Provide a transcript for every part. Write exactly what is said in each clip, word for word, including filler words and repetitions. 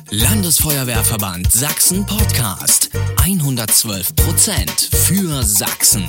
Landesfeuerwehrverband Sachsen Podcast. hundertzwölf Prozent für Sachsen.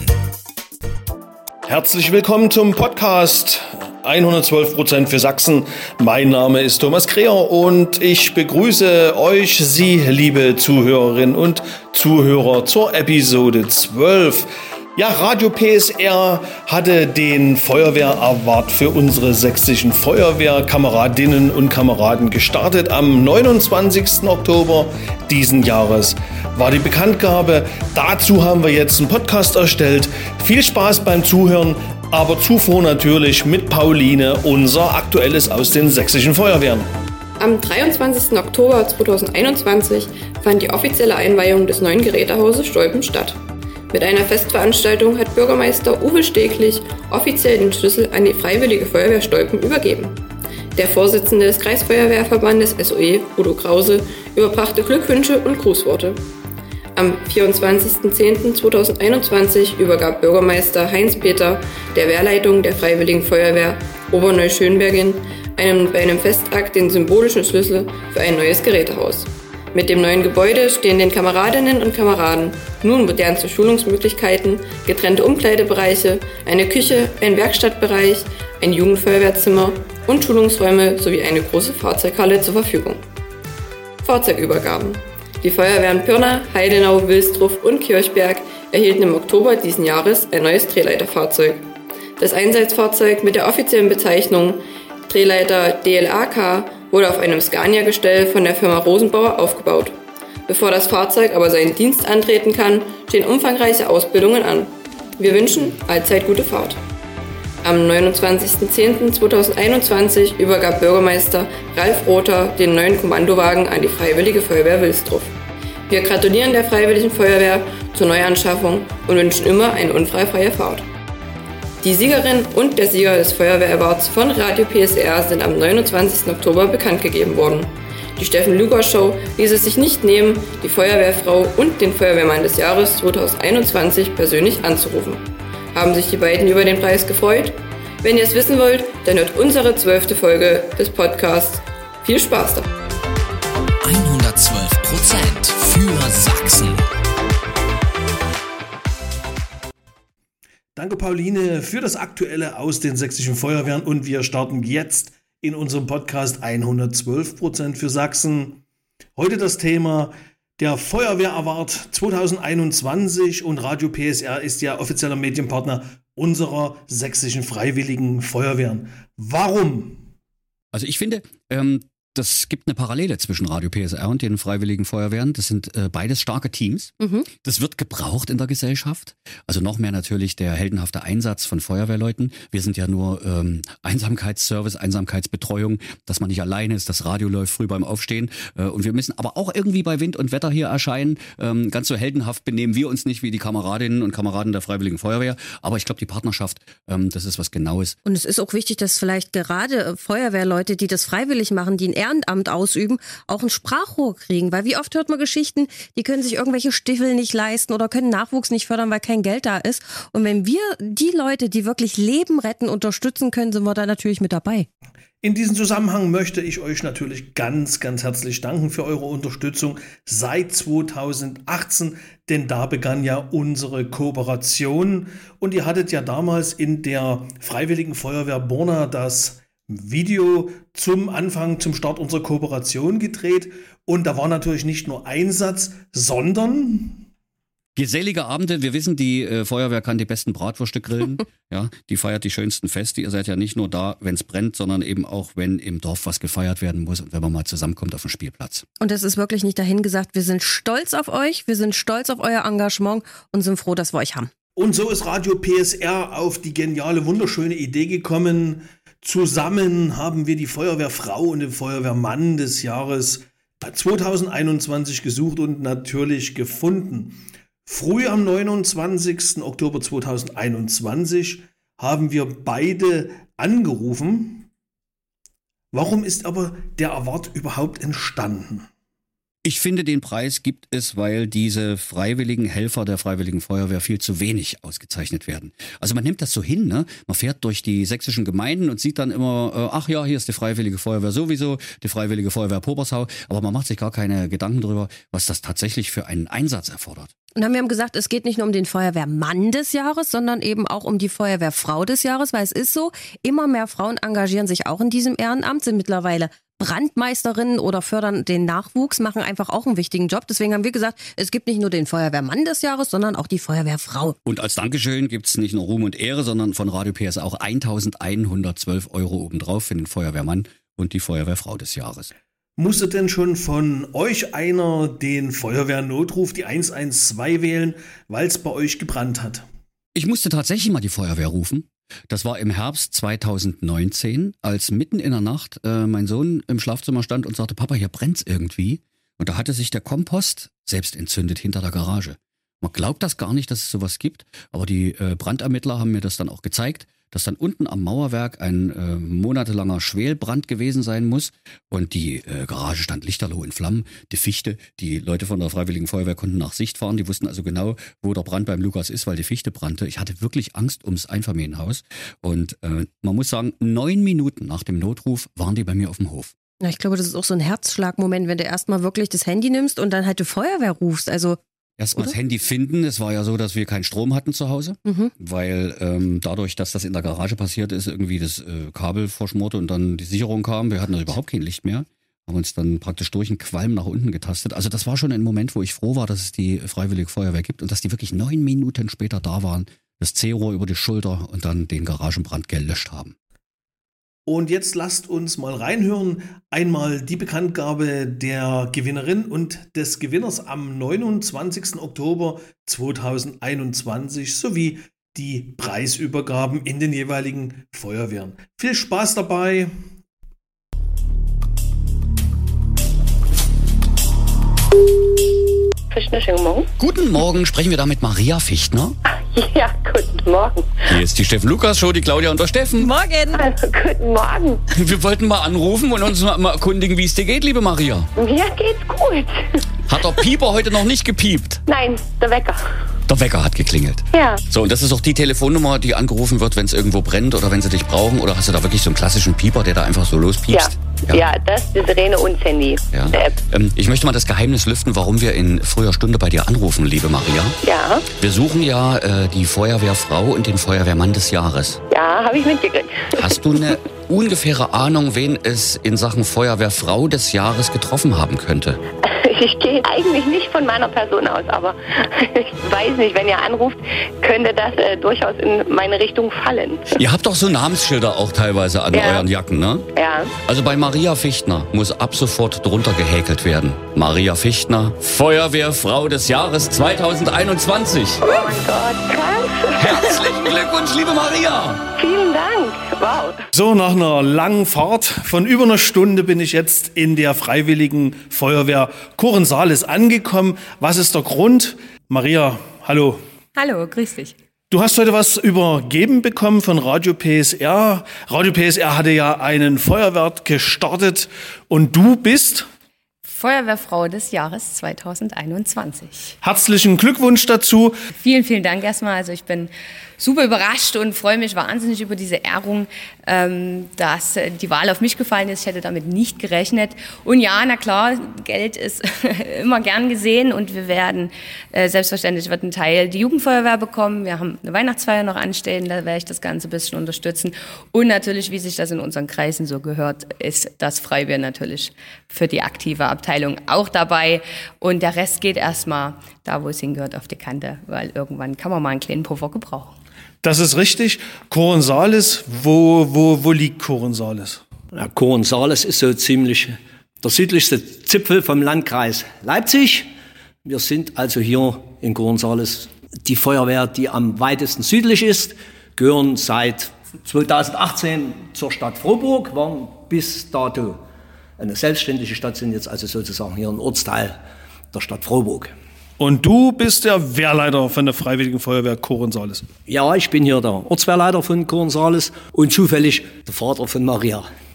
Herzlich willkommen zum Podcast hundertzwölf Prozent für Sachsen. Mein Name ist Thomas Kreher und ich begrüße euch, Sie, liebe Zuhörerinnen und Zuhörer, zur Episode zwölf. Ja, Radio P S R hatte den Feuerwehr-Award für unsere sächsischen Feuerwehrkameradinnen und Kameraden gestartet. Am neunundzwanzigsten Oktober diesen Jahres war die Bekanntgabe. Dazu haben wir jetzt einen Podcast erstellt. Viel Spaß beim Zuhören, aber zuvor natürlich mit Pauline, unser Aktuelles aus den sächsischen Feuerwehren. Am dreiundzwanzigsten Oktober zweitausendeinundzwanzig fand die offizielle Einweihung des neuen Gerätehauses Stolpen statt. Mit einer Festveranstaltung hat Bürgermeister Uwe Steglich offiziell den Schlüssel an die Freiwillige Feuerwehr Stolpen übergeben. Der Vorsitzende des Kreisfeuerwehrverbandes S O E, Udo Krause, überbrachte Glückwünsche und Grußworte. Am vierundzwanzigsten zehnten zweitausendeinundzwanzig übergab Bürgermeister Heinz-Peter der Wehrleitung der Freiwilligen Feuerwehr Oberneuschönbergin einem, bei einem Festakt den symbolischen Schlüssel für ein neues Gerätehaus. Mit dem neuen Gebäude stehen den Kameradinnen und Kameraden nun modernste Schulungsmöglichkeiten, getrennte Umkleidebereiche, eine Küche, ein Werkstattbereich, ein Jugendfeuerwehrzimmer und Schulungsräume sowie eine große Fahrzeughalle zur Verfügung. Fahrzeugübergaben. Die Feuerwehren Pirna, Heidenau, Wilstruf und Kirchberg erhielten im Oktober diesen Jahres ein neues Drehleiterfahrzeug. Das Einsatzfahrzeug mit der offiziellen Bezeichnung Drehleiter D L A K wurde auf einem Scania-Gestell von der Firma Rosenbauer aufgebaut. Bevor das Fahrzeug aber seinen Dienst antreten kann, stehen umfangreiche Ausbildungen an. Wir wünschen allzeit gute Fahrt. Am neunundzwanzigsten zehnten zweitausendeinundzwanzig übergab Bürgermeister Ralf Rother den neuen Kommandowagen an die Freiwillige Feuerwehr Wilstruf. Wir gratulieren der Freiwilligen Feuerwehr zur Neuanschaffung und wünschen immer eine unfallfreie Fahrt. Die Siegerin und der Sieger des Feuerwehr-Awards von Radio P S R sind am neunundzwanzigsten Oktober bekannt gegeben worden. Die Steffen-Lüger-Show ließ es sich nicht nehmen, die Feuerwehrfrau und den Feuerwehrmann des Jahres zweitausendeinundzwanzig persönlich anzurufen. Haben sich die beiden über den Preis gefreut? Wenn ihr es wissen wollt, dann hört unsere zwölfte Folge des Podcasts. Viel Spaß da! hundertzwölf Prozent für Sachsen. Danke, Pauline, für das Aktuelle aus den sächsischen Feuerwehren und wir starten jetzt in unserem Podcast hundertzwölf Prozent für Sachsen. Heute das Thema der Feuerwehr-Award zweitausendeinundzwanzig und Radio P S R ist ja offizieller Medienpartner unserer sächsischen Freiwilligen Feuerwehren. Warum? Also ich finde, ähm, das gibt eine Parallele zwischen Radio P S R und den Freiwilligen Feuerwehren. Das sind äh, beides starke Teams. Mhm. Das wird gebraucht in der Gesellschaft. Also noch mehr natürlich der heldenhafte Einsatz von Feuerwehrleuten. Wir sind ja nur ähm, Einsamkeitsservice, Einsamkeitsbetreuung, dass man nicht alleine ist, das Radio läuft früh beim Aufstehen. Äh, und wir müssen aber auch irgendwie bei Wind und Wetter hier erscheinen. Ähm, ganz so heldenhaft benehmen wir uns nicht wie die Kameradinnen und Kameraden der Freiwilligen Feuerwehr. Aber ich glaube, die Partnerschaft, ähm, das ist was Genaues. Und es ist auch wichtig, dass vielleicht gerade Feuerwehrleute, die das freiwillig machen, die ein Ehrenamt ausüben, auch ein Sprachrohr kriegen. Weil wie oft hört man Geschichten, die können sich irgendwelche Stiefel nicht leisten oder können Nachwuchs nicht fördern, weil kein Geld da ist. Und wenn wir die Leute, die wirklich Leben retten, unterstützen können, sind wir da natürlich mit dabei. In diesem Zusammenhang möchte ich euch natürlich ganz, ganz herzlich danken für eure Unterstützung seit zweitausendachtzehn, denn da begann ja unsere Kooperation und ihr hattet ja damals in der Freiwilligen Feuerwehr Borna das Video zum Anfang, zum Start unserer Kooperation gedreht und da war natürlich nicht nur Einsatz, sondern gesellige Abende. Wir wissen, die äh, Feuerwehr kann die besten Bratwürste grillen. Ja, die feiert die schönsten Feste. Ihr seid ja nicht nur da, wenn es brennt, sondern eben auch, wenn im Dorf was gefeiert werden muss und wenn man mal zusammenkommt auf dem Spielplatz. Und das ist wirklich nicht dahingesagt. Wir sind stolz auf euch, wir sind stolz auf euer Engagement und sind froh, dass wir euch haben. Und so ist Radio P S R auf die geniale, wunderschöne Idee gekommen. Zusammen haben wir die Feuerwehrfrau und den Feuerwehrmann des Jahres zweitausendeinundzwanzig gesucht und natürlich gefunden. Früh am neunundzwanzigsten Oktober zweitausendeinundzwanzig haben wir beide angerufen. Warum ist aber der Award überhaupt entstanden? Ich finde, den Preis gibt es, weil diese freiwilligen Helfer der Freiwilligen Feuerwehr viel zu wenig ausgezeichnet werden. Also man nimmt das so hin, ne? Man fährt durch die sächsischen Gemeinden und sieht dann immer, äh, ach ja, hier ist die Freiwillige Feuerwehr sowieso, die Freiwillige Feuerwehr Pobersau. Aber man macht sich gar keine Gedanken darüber, was das tatsächlich für einen Einsatz erfordert. Und dann haben wir gesagt, es geht nicht nur um den Feuerwehrmann des Jahres, sondern eben auch um die Feuerwehrfrau des Jahres, weil es ist so, immer mehr Frauen engagieren sich auch in diesem Ehrenamt, sind mittlerweile Brandmeisterinnen oder fördern den Nachwuchs, machen einfach auch einen wichtigen Job. Deswegen haben wir gesagt, es gibt nicht nur den Feuerwehrmann des Jahres, sondern auch die Feuerwehrfrau. Und als Dankeschön gibt's nicht nur Ruhm und Ehre, sondern von Radio P S auch eintausendeinhundertzwölf Euro obendrauf für den Feuerwehrmann und die Feuerwehrfrau des Jahres. Musste denn schon von euch einer den Feuerwehrnotruf, die eins eins zwei wählen, weil es bei euch gebrannt hat? Ich musste tatsächlich mal die Feuerwehr rufen. Das war im Herbst zweitausendneunzehn, als mitten in der Nacht äh, mein Sohn im Schlafzimmer stand und sagte, Papa, hier brennt's irgendwie. Und da hatte sich der Kompost selbst entzündet hinter der Garage. Man glaubt das gar nicht, dass es sowas gibt, aber die äh, Brandermittler haben mir das dann auch gezeigt, dass dann unten am Mauerwerk ein äh, monatelanger Schwelbrand gewesen sein muss und die äh, Garage stand lichterloh in Flammen. Die Fichte, die Leute von der Freiwilligen Feuerwehr konnten nach Sicht fahren, die wussten also genau, wo der Brand beim Lukas ist, weil die Fichte brannte. Ich hatte wirklich Angst ums Einfamilienhaus und äh, man muss sagen, neun Minuten nach dem Notruf waren die bei mir auf dem Hof. Ja, ich glaube, das ist auch so ein Herzschlagmoment, wenn du erstmal wirklich das Handy nimmst und dann halt die Feuerwehr rufst, also Erstmal das Handy finden. Es war ja so, dass wir keinen Strom hatten zu Hause, mhm. weil ähm, dadurch, dass das in der Garage passiert ist, irgendwie das äh, Kabel verschmorte und dann die Sicherung kam. Wir hatten also überhaupt kein Licht mehr. Haben uns dann praktisch durch einen Qualm nach unten getastet. Also das war schon ein Moment, wo ich froh war, dass es die Freiwillige Feuerwehr gibt und dass die wirklich neun Minuten später da waren, das C-Rohr über die Schulter und dann den Garagenbrand gelöscht haben. Und jetzt lasst uns mal reinhören. Einmal die Bekanntgabe der Gewinnerin und des Gewinners am neunundzwanzigsten Oktober zweitausendeinundzwanzig sowie die Preisübergaben in den jeweiligen Feuerwehren. Viel Spaß dabei! Fichtner, schönen Morgen. Guten Morgen, sprechen wir da mit Maria Fichtner? Ja, guten Morgen. Hier ist die Steffen Lukas Show, die Claudia und der Steffen. Morgen. Also, guten Morgen. Wir wollten mal anrufen und uns mal erkundigen, wie es dir geht, liebe Maria. Mir geht's gut. Hat der Pieper heute noch nicht gepiept? Nein, der Wecker. Der Wecker hat geklingelt. Ja. So, und das ist auch die Telefonnummer, die angerufen wird, wenn es irgendwo brennt oder wenn sie dich brauchen? Oder hast du da wirklich so einen klassischen Pieper, der da einfach so lospiepst? Ja, ja. ja das ist die Sirene und Handy. Ja. Der App. Ähm, ich möchte mal das Geheimnis lüften, warum wir in früher Stunde bei dir anrufen, liebe Maria. Ja. Wir suchen ja äh, die Feuerwehrfrau und den Feuerwehrmann des Jahres. Ja, habe ich mitgekriegt. Hast du eine ungefähre Ahnung, wen es in Sachen Feuerwehrfrau des Jahres getroffen haben könnte? Ich gehe eigentlich nicht von meiner Person aus, aber ich weiß nicht, wenn ihr anruft, könnte das äh, durchaus in meine Richtung fallen. Ihr habt doch so Namensschilder auch teilweise an Ja. euren Jacken, ne? Ja. Also bei Maria Fichtner muss ab sofort drunter gehäkelt werden. Maria Fichtner, Feuerwehrfrau des Jahres zweitausendeinundzwanzig. Oh mein Gott, krass. Herzlichen Glückwunsch, liebe Maria! Vielen Dank. Wow. So, nach einer langen Fahrt von über einer Stunde bin ich jetzt in der Freiwilligen Feuerwehr Korensalis angekommen. Was ist der Grund? Maria, hallo. Hallo, grüß dich. Du hast heute was übergeben bekommen von Radio P S R. Radio P S R hatte ja einen Feuerwehr gestartet und du bist... Feuerwehrfrau des Jahres zweitausendeinundzwanzig. Herzlichen Glückwunsch dazu. Vielen, vielen Dank erstmal. Also ich bin super überrascht und freue mich wahnsinnig über diese Ehrung, ähm, dass die Wahl auf mich gefallen ist. Ich hätte damit nicht gerechnet. Und ja, na klar, Geld ist immer gern gesehen und wir werden, äh, selbstverständlich wird ein Teil die Jugendfeuerwehr bekommen. Wir haben eine Weihnachtsfeier noch anstehen, da werde ich das Ganze ein bisschen unterstützen. Und natürlich, wie sich das in unseren Kreisen so gehört, ist das Freiwehr natürlich für die aktive Abteilung auch dabei. Und der Rest geht erstmal da, wo es hingehört, auf die Kante, weil irgendwann kann man mal einen kleinen Puffer gebrauchen. Das ist richtig. Korensalis, wo, wo, wo liegt Korensalis? Ja, Korensalis ist so ziemlich der südlichste Zipfel vom Landkreis Leipzig. Wir sind also hier in Korensalis die Feuerwehr, die am weitesten südlich ist, gehören seit zweitausendachtzehn zur Stadt Frohburg, waren bis dato eine selbstständige Stadt, sind jetzt also sozusagen hier ein Ortsteil der Stadt Frohburg. Und du bist der Wehrleiter von der Freiwilligen Feuerwehr Korensalis. Ja, ich bin hier der Ortswehrleiter von Korensalis und zufällig der Vater von Maria.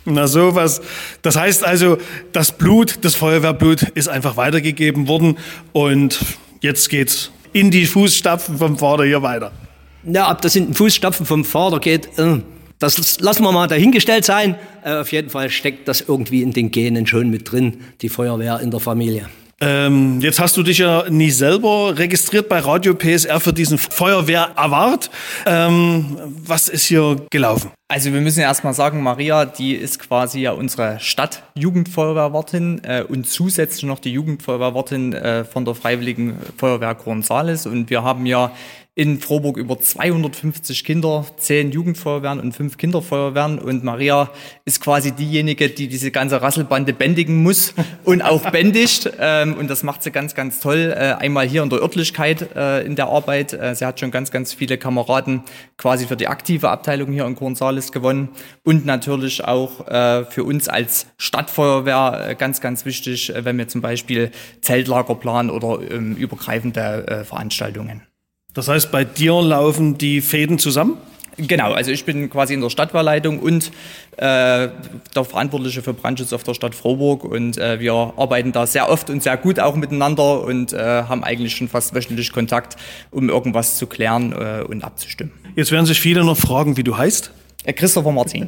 Na sowas. Das heißt also, das Blut, das Feuerwehrblut ist einfach weitergegeben worden und jetzt geht's in die Fußstapfen vom Vater hier weiter. Ja, ob das in den Fußstapfen vom Vater geht, das lassen wir mal dahingestellt sein. Auf jeden Fall steckt das irgendwie in den Genen schon mit drin, die Feuerwehr in der Familie. Ähm, jetzt hast du dich ja nie selber registriert bei Radio P S R für diesen Feuerwehr-Award. Ähm, was ist hier gelaufen? Also wir müssen ja erstmal sagen, Maria, die ist quasi ja unsere Stadt-Jugendfeuerwehrwartin äh, und zusätzlich noch die Jugendfeuerwehrwartin äh, von der Freiwilligen Feuerwehr Kornsalis. Und wir haben ja in Frohburg über zweihundertfünfzig Kinder, zehn Jugendfeuerwehren und fünf Kinderfeuerwehren. Und Maria ist quasi diejenige, die diese ganze Rasselbande bändigen muss und auch bändigt. Ähm, und das macht sie ganz, ganz toll. Äh, einmal hier in der Örtlichkeit äh, in der Arbeit. Äh, sie hat schon ganz, ganz viele Kameraden quasi für die aktive Abteilung hier in Kornsalis gewonnen. Und natürlich auch äh, für uns als Stadtfeuerwehr äh, ganz, ganz wichtig, äh, wenn wir zum Beispiel Zeltlager planen oder ähm, übergreifende äh, Veranstaltungen. Das heißt, bei dir laufen die Fäden zusammen? Genau, also ich bin quasi in der Stadtwehrleitung und äh, der Verantwortliche für Brandschutz auf der Stadt Frohburg und äh, wir arbeiten da sehr oft und sehr gut auch miteinander und äh, haben eigentlich schon fast wöchentlich Kontakt, um irgendwas zu klären äh, und abzustimmen. Jetzt werden sich viele noch fragen, wie du heißt. Christopher Martin.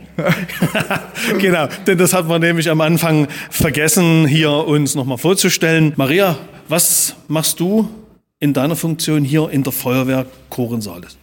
Genau, denn das hat man nämlich am Anfang vergessen, hier uns nochmal vorzustellen. Maria, was machst du in deiner Funktion hier in der Feuerwehr Kornsalis?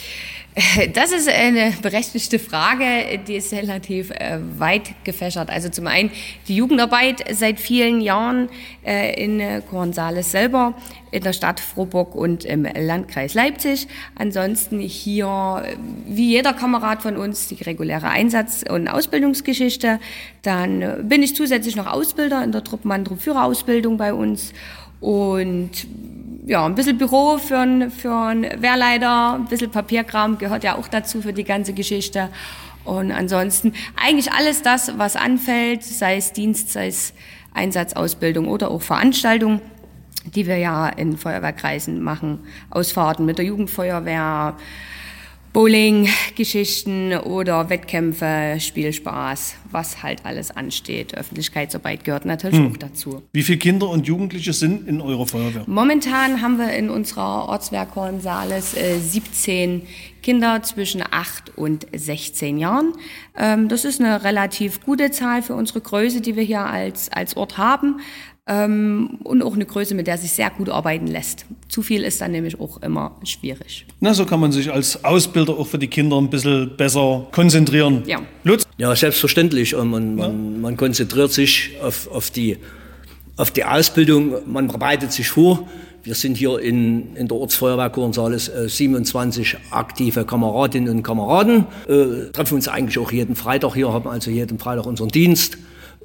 Das ist eine berechtigte Frage, die ist relativ äh, weit gefächert. Also zum einen die Jugendarbeit seit vielen Jahren äh, in äh, Kornsalis selber, in der Stadt Frohburg und im Landkreis Leipzig. Ansonsten hier, wie jeder Kamerad von uns, die reguläre Einsatz- und Ausbildungsgeschichte. Dann äh, bin ich zusätzlich noch Ausbilder in der Truppenmann-Truppführerausbildung bei uns. Und ja, ein bisschen Büro für einen für einen Wehrleiter, ein bisschen Papierkram gehört ja auch dazu für die ganze Geschichte. Und ansonsten eigentlich alles das, was anfällt, sei es Dienst, sei es Einsatzausbildung oder auch Veranstaltungen, die wir ja in Feuerwehrkreisen machen. Ausfahrten mit der Jugendfeuerwehr, Bowling-Geschichten oder Wettkämpfe, Spielspaß, was halt alles ansteht. Öffentlichkeitsarbeit gehört natürlich hm. auch dazu. Wie viele Kinder und Jugendliche sind in eurer Feuerwehr? Momentan haben wir in unserer Ortswehr Kornsalis äh, siebzehn Kinder zwischen acht und sechzehn Jahren. Ähm, das ist eine relativ gute Zahl für unsere Größe, die wir hier als, als Ort haben. Ähm, und auch eine Größe, mit der sich sehr gut arbeiten lässt. Zu viel ist dann nämlich auch immer schwierig. Na, so kann man sich als Ausbilder auch für die Kinder ein bisschen besser konzentrieren. Ja, Lutz? Ja, selbstverständlich. Und man, ja. man, man konzentriert sich auf, auf, die, auf die Ausbildung, man bereitet sich vor. Wir sind hier in, in der Ortsfeuerwehr Kornsalis äh, siebenundzwanzig aktive Kameradinnen und Kameraden, äh, treffen uns eigentlich auch jeden Freitag hier, haben also jeden Freitag unseren Dienst.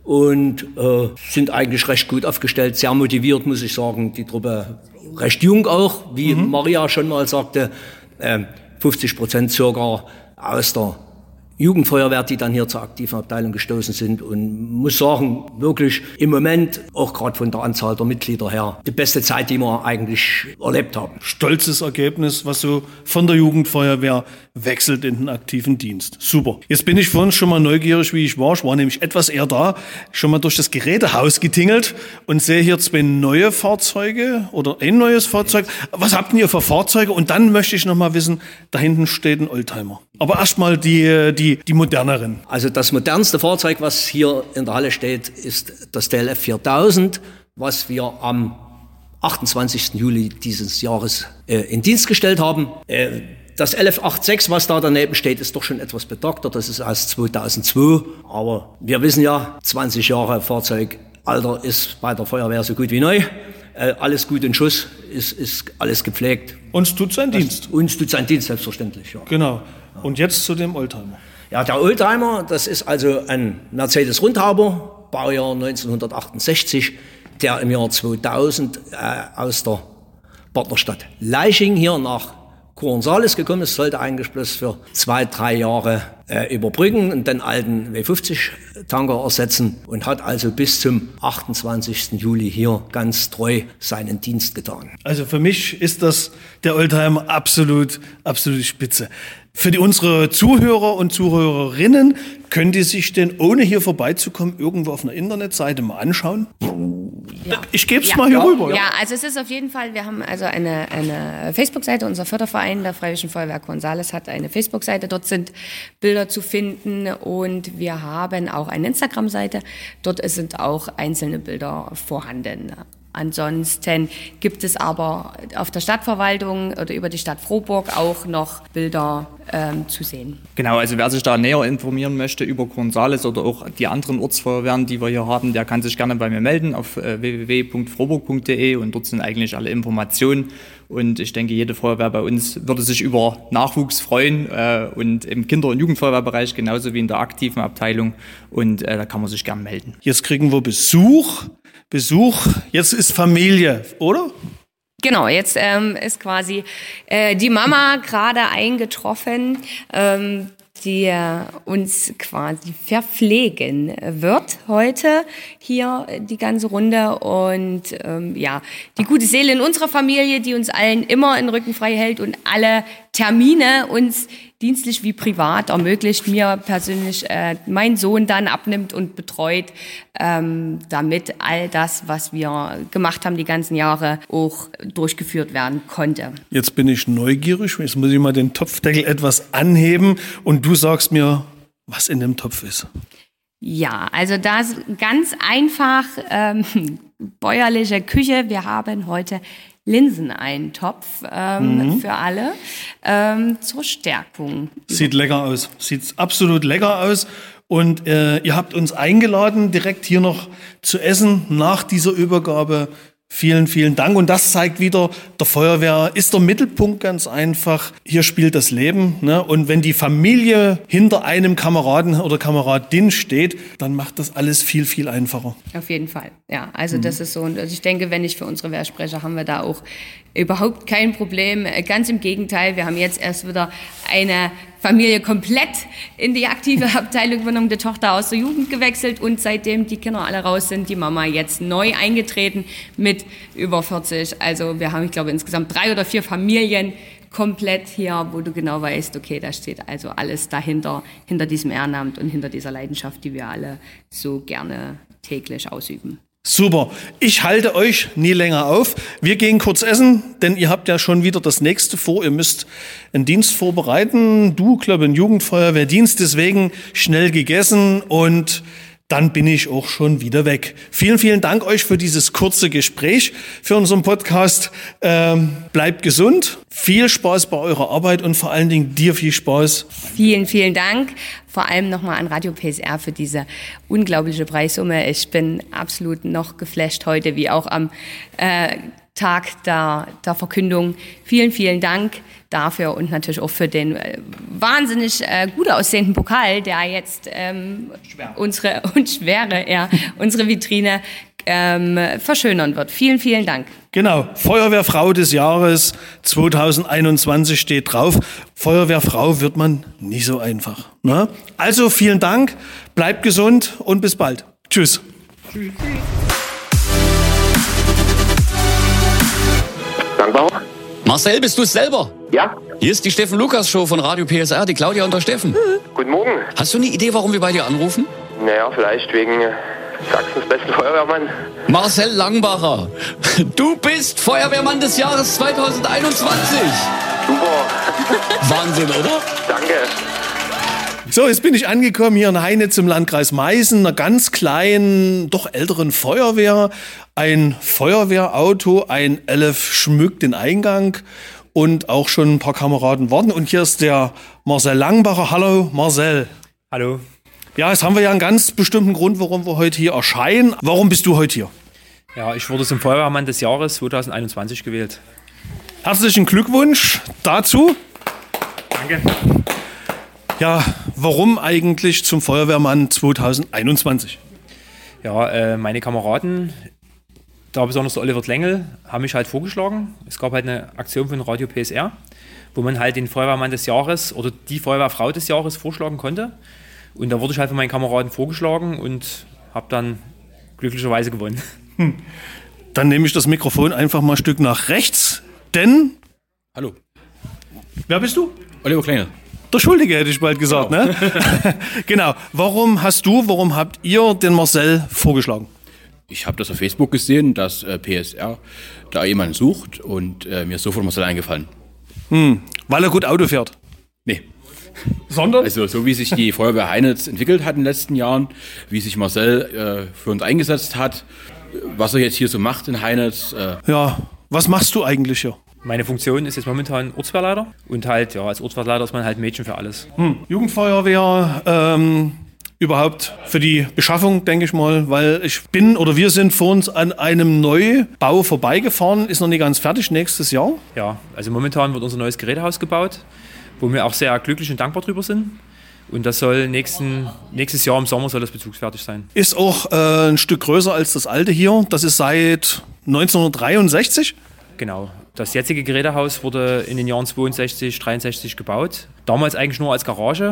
Und äh, sind eigentlich recht gut aufgestellt, sehr motiviert, muss ich sagen. Die Truppe recht jung auch, wie mhm. Maria schon mal sagte, äh, fünfzig Prozent circa aus der Jugendfeuerwehr, die dann hier zur aktiven Abteilung gestoßen sind. Und muss sagen, wirklich im Moment, auch gerade von der Anzahl der Mitglieder her, die beste Zeit, die wir eigentlich erlebt haben. Stolzes Ergebnis, was so von der Jugendfeuerwehr wechselt in den aktiven Dienst. Super. Jetzt bin ich vorhin schon mal neugierig, wie ich war. Ich war nämlich etwas eher da, schon mal durch das Gerätehaus getingelt und sehe hier zwei neue Fahrzeuge oder ein neues Fahrzeug. Was habt ihr für Fahrzeuge? Und dann möchte ich noch mal wissen, da hinten steht ein Oldtimer. Aber erstmal die, die, die moderneren. Also das modernste Fahrzeug, was hier in der Halle steht, ist das D L F viertausend, was wir am achtundzwanzigsten Juli dieses Jahres äh, in Dienst gestellt haben. Äh, Das L F sechsundachtzig, was da daneben steht, ist doch schon etwas betagter. Das ist aus zweitausendzwei. Aber wir wissen ja, zwanzig Jahre Fahrzeugalter ist bei der Feuerwehr so gut wie neu. Äh, alles gut in Schuss, ist, ist alles gepflegt. Uns tut sein Dienst. Uns tut sein Dienst, selbstverständlich, ja. Genau. Und jetzt zu dem Oldtimer. Ja, der Oldtimer, das ist also ein Mercedes-Rundhauber, Baujahr neunzehnhundertachtundsechzig, der im Jahr zweitausend äh, aus der Partnerstadt Leiching hier nach Kursaales gekommen ist, sollte eigentlich bloß für zwei, drei Jahre äh, überbrücken und den alten W fünfzig Tanker ersetzen und hat also bis zum achtundzwanzigsten Juli hier ganz treu seinen Dienst getan. Also für mich ist das der Oldtimer absolut, absolut spitze. Für die, unsere Zuhörer und Zuhörerinnen, können die sich denn, ohne hier vorbeizukommen, irgendwo auf einer Internetseite mal anschauen? Ja. Ich gebe es ja. mal hier ja. rüber. Ja, also es ist auf jeden Fall, wir haben also eine, eine Facebook-Seite, unser Förderverein der Freiwilligen Feuerwehr Gonzales hat eine Facebook-Seite, dort sind Bilder zu finden und wir haben auch eine Instagram-Seite, dort sind auch einzelne Bilder vorhanden. Ansonsten gibt es aber auf der Stadtverwaltung oder über die Stadt Frohburg auch noch Bilder ähm, zu sehen. Genau, also wer sich da näher informieren möchte über Gonzales oder auch die anderen Ortsfeuerwehren, die wir hier haben, der kann sich gerne bei mir melden auf äh, w w w punkt frohburg punkt d e und dort sind eigentlich alle Informationen. Und ich denke, jede Feuerwehr bei uns würde sich über Nachwuchs freuen äh, und im Kinder- und Jugendfeuerwehrbereich genauso wie in der aktiven Abteilung und äh, da kann man sich gerne melden. Jetzt kriegen wir Besuch. Besuch, jetzt ist Familie, oder? Genau, jetzt ähm, ist quasi äh, die Mama gerade eingetroffen, ähm, die äh, uns quasi verpflegen wird heute hier die ganze Runde und ähm, ja, die gute Seele in unserer Familie, die uns allen immer in den Rücken frei hält und alle Termine uns dienstlich wie privat ermöglicht, mir persönlich äh, mein Sohn dann abnimmt und betreut, ähm, damit all das, was wir gemacht haben die ganzen Jahre, auch durchgeführt werden konnte. Jetzt bin ich neugierig, jetzt muss ich mal den Topfdeckel etwas anheben und du sagst mir, was in dem Topf ist. Ja, also das ganz einfach ähm, bäuerliche Küche. Wir haben heute Linseneintopf ähm, mhm. für alle ähm, zur Stärkung. Sieht lecker aus, sieht absolut lecker aus. Und äh, ihr habt uns eingeladen, direkt hier noch zu essen nach dieser Übergabe. Vielen, vielen Dank. Und das zeigt wieder, der Feuerwehr ist der Mittelpunkt ganz einfach. Hier spielt das Leben. Ne? Und wenn die Familie hinter einem Kameraden oder Kameradin steht, dann macht das alles viel, viel einfacher. Auf jeden Fall. Ja, also mhm. das ist so. Und also ich denke, wenn ich für unsere Wehr spreche, haben wir da auch überhaupt kein Problem. Ganz im Gegenteil, wir haben jetzt erst wieder eine Familie komplett in die aktive Abteilung übernommen, die Tochter aus der Jugend gewechselt und seitdem die Kinder alle raus sind, die Mama jetzt neu eingetreten mit über vierzig. Also wir haben, ich glaube, insgesamt drei oder vier Familien komplett hier, wo du genau weißt, okay, da steht also alles dahinter, hinter diesem Ehrenamt und hinter dieser Leidenschaft, die wir alle so gerne täglich ausüben. Super. Ich halte euch nie länger auf. Wir gehen kurz essen, denn ihr habt ja schon wieder das nächste vor. Ihr müsst einen Dienst vorbereiten. Du, glaube ich, ein Jugendfeuerwehrdienst, deswegen schnell gegessen und dann bin ich auch schon wieder weg. Vielen, vielen Dank euch für dieses kurze Gespräch, für unseren Podcast. Ähm, bleibt gesund, viel Spaß bei eurer Arbeit und vor allen Dingen dir viel Spaß. Vielen, vielen Dank. Vor allem nochmal an Radio P S R für diese unglaubliche Preissumme. Ich bin absolut noch geflasht heute, wie auch am äh, Tag der, der Verkündung. Vielen, vielen Dank dafür und natürlich auch für den äh, wahnsinnig äh, gut aussehenden Pokal, der jetzt ähm, unsere und schwere, ja, unsere Vitrine ähm, verschönern wird. Vielen, vielen Dank. Genau, Feuerwehrfrau des Jahres zweitausendeinundzwanzig steht drauf. Feuerwehrfrau wird man nie so einfach. Ne? Also vielen Dank, bleibt gesund und bis bald. Tschüss. Tschüss. Dankbar. Marcel, bist du es selber? Ja. Hier ist die Steffen-Lukas-Show von Radio P S R, die Claudia und der Steffen. Guten Morgen. Hast du eine Idee, warum wir bei dir anrufen? Naja, vielleicht wegen Sachsens besten Feuerwehrmann. Marcel Langbacher. Du bist Feuerwehrmann des Jahres zweitausendeinundzwanzig. Super. Wahnsinn, oder? Danke. So, jetzt bin ich angekommen hier in Heine zum Landkreis Meißen, einer ganz kleinen, doch älteren Feuerwehr. Ein Feuerwehrauto, ein Elf schmückt den Eingang und auch schon ein paar Kameraden warten. Und hier ist der Marcel Langbacher. Hallo Marcel. Hallo. Ja, jetzt haben wir ja einen ganz bestimmten Grund, warum wir heute hier erscheinen. Warum bist du heute hier? Ja, ich wurde zum Feuerwehrmann des Jahres zweitausendeinundzwanzig gewählt. Herzlichen Glückwunsch dazu. Danke. Ja, warum eigentlich zum Feuerwehrmann zweitausendeinundzwanzig? Ja, äh, meine Kameraden da besonders der Oliver Klengel, haben mich halt vorgeschlagen. Es gab halt eine Aktion von Radio P S R, wo man halt den Feuerwehrmann des Jahres oder die Feuerwehrfrau des Jahres vorschlagen konnte. Und da wurde ich halt von meinen Kameraden vorgeschlagen und habe dann glücklicherweise gewonnen. Hm. Dann nehme ich das Mikrofon einfach mal ein Stück nach rechts, denn... Hallo. Wer bist du? Oliver Klengel. Der Schuldige, hätte ich bald gesagt, genau. Ne? Genau. Warum hast du, warum habt ihr den Marcel vorgeschlagen? Ich habe das auf Facebook gesehen, dass äh, P S R da jemanden sucht und äh, mir ist sofort Marcel eingefallen. Hm. Weil er gut Auto fährt? Nee. Sondern? Also so wie sich die Feuerwehr Heinitz entwickelt hat in den letzten Jahren, wie sich Marcel äh, für uns eingesetzt hat, was er jetzt hier so macht in Heinitz. Äh. Ja, was machst du eigentlich hier? Meine Funktion ist jetzt momentan Ortswehrleiter und halt, ja, als Ortswehrleiter ist man halt Mädchen für alles. Hm. Jugendfeuerwehr, ähm, überhaupt für die Beschaffung, denke ich mal, weil ich bin oder wir sind vor uns an einem Neubau vorbeigefahren, ist noch nicht ganz fertig, nächstes Jahr. Ja, also momentan wird unser neues Gerätehaus gebaut, wo wir auch sehr glücklich und dankbar drüber sind. Und das soll nächsten, nächstes Jahr im Sommer soll das bezugsfertig sein. Ist auch äh, ein Stück größer als das alte hier. Das ist seit neunzehnhundertdreiundsechzig. Genau. Das jetzige Gerätehaus wurde in den Jahren zweiundsechzig, dreiundsechzig gebaut. Damals eigentlich nur als Garage.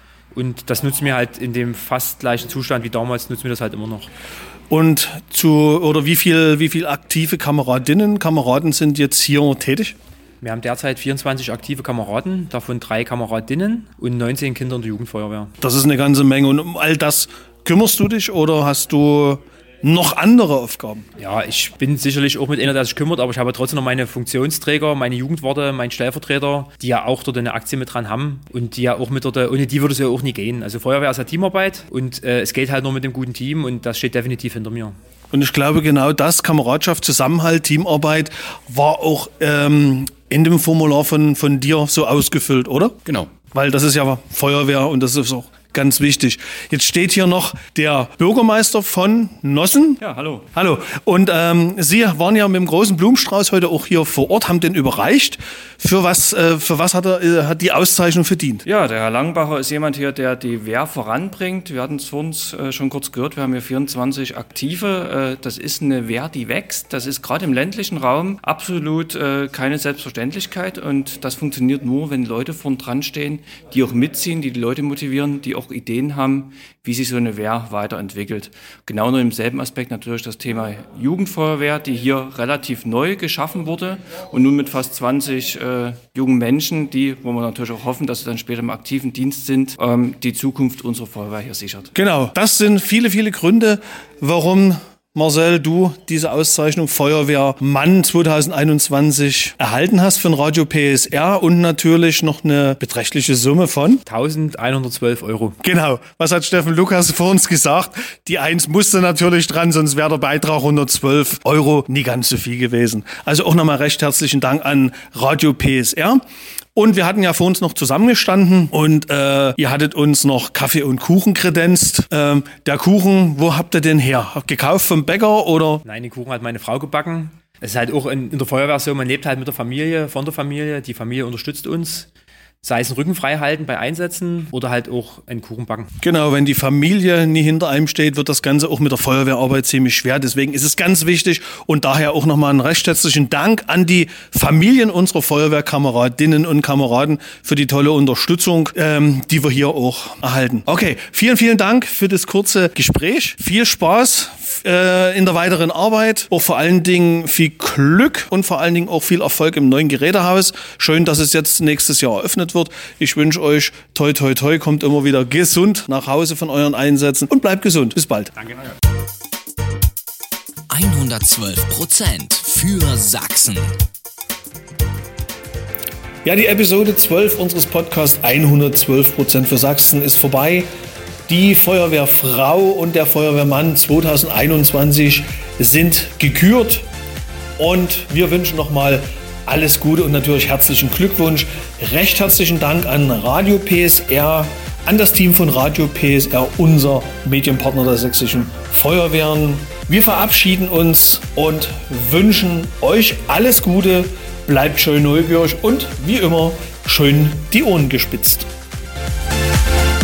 Und das nutzen wir halt in dem fast gleichen Zustand wie damals, nutzen wir das halt immer noch. Und zu, oder wie viel, wie viel aktive Kameradinnen, Kameraden sind jetzt hier tätig? Wir haben derzeit vierundzwanzig aktive Kameraden, davon drei Kameradinnen und neunzehn Kinder in der Jugendfeuerwehr. Das ist eine ganze Menge. Und um all das kümmerst du dich oder hast du noch andere Aufgaben? Ja, ich bin sicherlich auch mit einer, der sich kümmert, aber ich habe trotzdem noch meine Funktionsträger, meine Jugendwarte, meinen Stellvertreter, die ja auch dort eine Aktie mit dran haben und die ja auch mit dort, ohne die würde es ja auch nie gehen. Also Feuerwehr ist ja Teamarbeit und äh, es geht halt nur mit dem guten Team und das steht definitiv hinter mir. Und ich glaube, genau das, Kameradschaft, Zusammenhalt, Teamarbeit, war auch ähm, in dem Formular von, von dir so ausgefüllt, oder? Genau. Weil das ist ja Feuerwehr und das ist auch ganz wichtig. Jetzt steht hier noch der Bürgermeister von Nossen. Ja, hallo. Hallo. Und ähm, Sie waren ja mit dem großen Blumenstrauß heute auch hier vor Ort, haben den überreicht. Für was, äh, für was hat er äh, hat die Auszeichnung verdient? Ja, der Herr Langbacher ist jemand hier, der die Wehr voranbringt. Wir hatten es vor uns äh, schon kurz gehört, wir haben hier vierundzwanzig Aktive. Äh, das ist eine Wehr, die wächst. Das ist gerade im ländlichen Raum absolut äh, keine Selbstverständlichkeit. Und das funktioniert nur, wenn Leute vorn dran stehen, die auch mitziehen, die die Leute motivieren, die auch Ideen haben, wie sich so eine Wehr weiterentwickelt. Genau nur im selben Aspekt natürlich das Thema Jugendfeuerwehr, die hier relativ neu geschaffen wurde und nun mit fast zwanzig äh, jungen Menschen, die, wo wir natürlich auch hoffen, dass sie dann später im aktiven Dienst sind, ähm, die Zukunft unserer Feuerwehr hier sichert. Genau, das sind viele, viele Gründe, warum Marcel, du diese Auszeichnung Feuerwehrmann zwanzig einundzwanzig erhalten hast von Radio P S R und natürlich noch eine beträchtliche Summe von eintausendeinhundertzwölf Euro. Genau. Was hat Steffen Lukas vor uns gesagt? Die Eins musste natürlich dran, sonst wäre der Beitrag hundertzwölf Euro nie ganz so viel gewesen. Also auch nochmal recht herzlichen Dank an Radio P S R. Und wir hatten ja vor uns noch zusammengestanden und äh, ihr hattet uns noch Kaffee und Kuchen kredenzt. Ähm, der Kuchen, wo habt ihr den her? Gekauft vom Bäcker oder? Nein, den Kuchen hat meine Frau gebacken. Es ist halt auch in, in der Feuerwehr so, man lebt halt mit der Familie, von der Familie. Die Familie unterstützt uns. Sei es einen Rücken frei halten bei Einsätzen oder halt auch einen Kuchen backen. Genau, wenn die Familie nie hinter einem steht, wird das Ganze auch mit der Feuerwehrarbeit ziemlich schwer. Deswegen ist es ganz wichtig und daher auch nochmal einen recht herzlichen Dank an die Familien unserer Feuerwehrkameradinnen und Kameraden für die tolle Unterstützung, ähm, die wir hier auch erhalten. Okay, vielen, vielen Dank für das kurze Gespräch. Viel Spaß äh, in der weiteren Arbeit. Auch vor allen Dingen viel Glück und vor allen Dingen auch viel Erfolg im neuen Gerätehaus. Schön, dass es jetzt nächstes Jahr eröffnet wird. Ich wünsche euch toi toi toi, kommt immer wieder gesund nach Hause von euren Einsätzen und bleibt gesund. Bis bald. Danke. hundertzwölf Prozent für Sachsen. Ja, die Episode zwölf unseres Podcasts hundertzwölf Prozent für Sachsen ist vorbei. Die Feuerwehrfrau und der Feuerwehrmann zwanzig einundzwanzig sind gekürt und wir wünschen nochmal alles Gute und natürlich herzlichen Glückwunsch. Recht herzlichen Dank an Radio P S R, an das Team von Radio P S R, unser Medienpartner der sächsischen Feuerwehren. Wir verabschieden uns und wünschen euch alles Gute. Bleibt schön neugierig und wie immer schön die Ohren gespitzt.